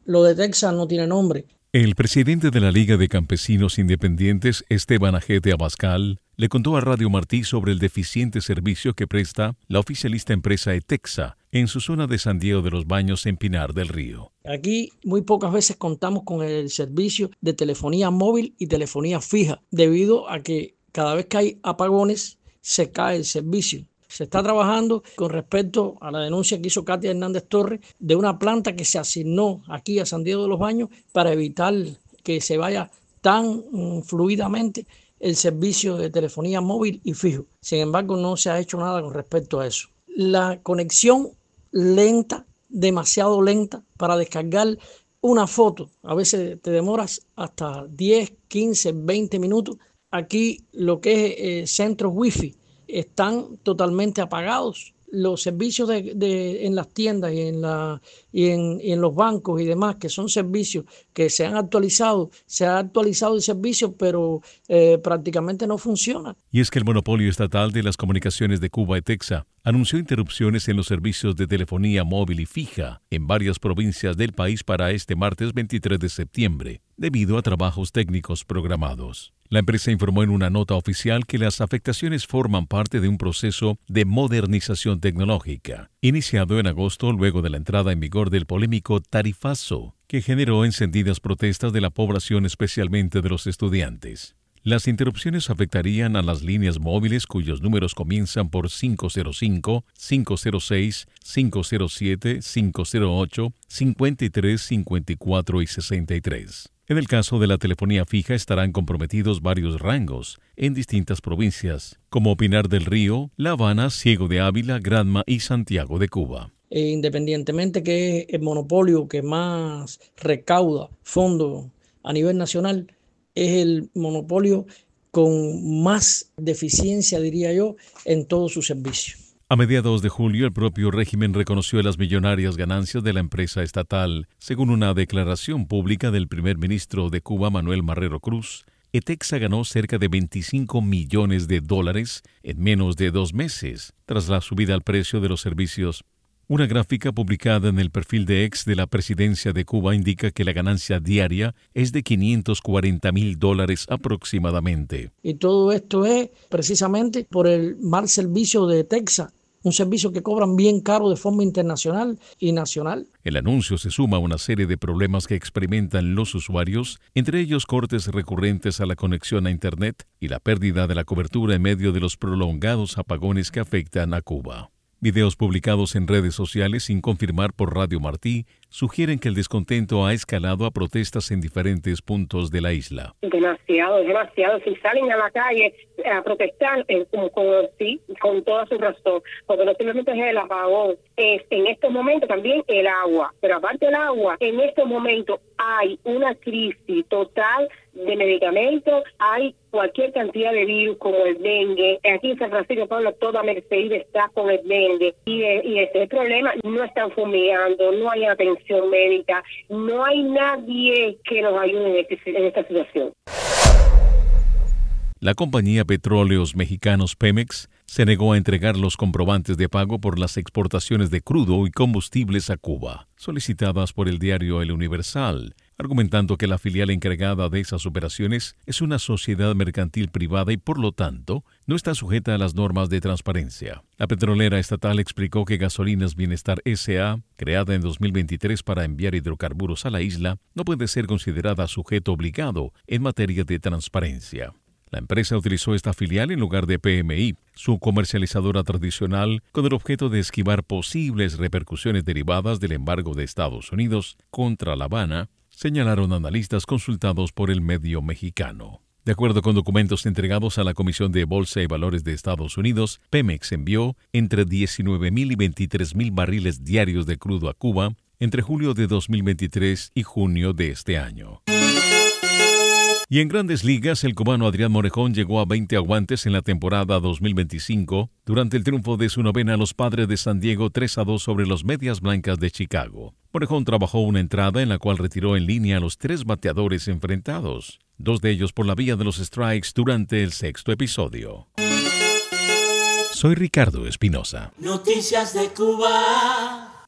Lo de Texas no tiene nombre. El presidente de la Liga de Campesinos Independientes, Esteban Ajete Abascal, le contó a Radio Martí sobre el deficiente servicio que presta la oficialista empresa Etexa en su zona de San Diego de los Baños en Pinar del Río. Aquí muy pocas veces contamos con el servicio de telefonía móvil y telefonía fija, debido a que cada vez que hay apagones se cae el servicio. Se está trabajando con respecto a la denuncia que hizo Katia Hernández Torres de una planta que se asignó aquí a San Diego de los Baños para evitar que se vaya tan fluidamente el servicio de telefonía móvil y fijo. Sin embargo, no se ha hecho nada con respecto a eso. La conexión lenta, demasiado lenta para descargar una foto. A veces te demoras hasta 10, 15, 20 minutos. Aquí lo que es centros wifi están totalmente apagados. Los servicios en las tiendas y en los bancos y demás, que son servicios que se ha actualizado el servicio, pero prácticamente no funciona. Y es que el monopolio estatal de las comunicaciones de Cuba, Etexa, anunció interrupciones en los servicios de telefonía móvil y fija en varias provincias del país para este martes 23 de septiembre, debido a trabajos técnicos programados. La empresa informó en una nota oficial que las afectaciones forman parte de un proceso de modernización tecnológica, iniciado en agosto luego de la entrada en vigor del polémico tarifazo, que generó encendidas protestas de la población, especialmente de los estudiantes. Las interrupciones afectarían a las líneas móviles cuyos números comienzan por 505, 506, 507, 508, 53, 54 y 63. En el caso de la telefonía fija estarán comprometidos varios rangos en distintas provincias, como Pinar del Río, La Habana, Ciego de Ávila, Granma y Santiago de Cuba. Independientemente que es el monopolio que más recauda fondos a nivel nacional, es el monopolio con más deficiencia, diría yo, en todo su servicio. A mediados de julio, el propio régimen reconoció las millonarias ganancias de la empresa estatal. Según una declaración pública del primer ministro de Cuba, Manuel Marrero Cruz, Etexa ganó cerca de $25 millones en menos de 2 meses, tras la subida al precio de los servicios. Una gráfica publicada en el perfil de X de la presidencia de Cuba indica que la ganancia diaria es de $540,000 aproximadamente. Y todo esto es precisamente por el mal servicio de Etexa, un servicio que cobran bien caro de forma internacional y nacional. El anuncio se suma a una serie de problemas que experimentan los usuarios, entre ellos cortes recurrentes a la conexión a Internet y la pérdida de la cobertura en medio de los prolongados apagones que afectan a Cuba. Videos publicados en redes sociales sin confirmar por Radio Martí sugieren que el descontento ha escalado a protestas en diferentes puntos de la isla. Demasiado. Si salen a la calle a protestar, con toda su razón, porque no simplemente es el apagón, es en estos momentos también el agua. Pero aparte del agua, en estos momentos hay una crisis total de medicamentos, hay cualquier cantidad de virus como el dengue. Aquí en San Francisco, Pablo, toda Mercedes está con el dengue. Y ese es el problema, no están fumigando, no hay atención médica, no hay nadie que nos ayude en esta situación. La compañía Petróleos Mexicanos Pemex se negó a entregar los comprobantes de pago por las exportaciones de crudo y combustibles a Cuba, solicitadas por el diario El Universal, argumentando que la filial encargada de esas operaciones es una sociedad mercantil privada y, por lo tanto, no está sujeta a las normas de transparencia. La petrolera estatal explicó que Gasolinas Bienestar S.A., creada en 2023 para enviar hidrocarburos a la isla, no puede ser considerada sujeto obligado en materia de transparencia. La empresa utilizó esta filial en lugar de PMI, su comercializadora tradicional, con el objeto de esquivar posibles repercusiones derivadas del embargo de Estados Unidos contra La Habana, señalaron analistas consultados por el medio mexicano. De acuerdo con documentos entregados a la Comisión de Bolsa y Valores de Estados Unidos, Pemex envió entre 19,000 y 23,000 barriles diarios de crudo a Cuba entre julio de 2023 y junio de este año. Y en Grandes Ligas, el cubano Adrián Morejón llegó a 20 aguantes en la temporada 2025 durante el triunfo de su novena a los Padres de San Diego 3-2 sobre los Medias Blancas de Chicago. Morejón trabajó una entrada en la cual retiró en línea a los 3 bateadores enfrentados, 2 de ellos por la vía de los strikes durante el 6º episodio. Soy Ricardo Espinosa. Noticias de Cuba.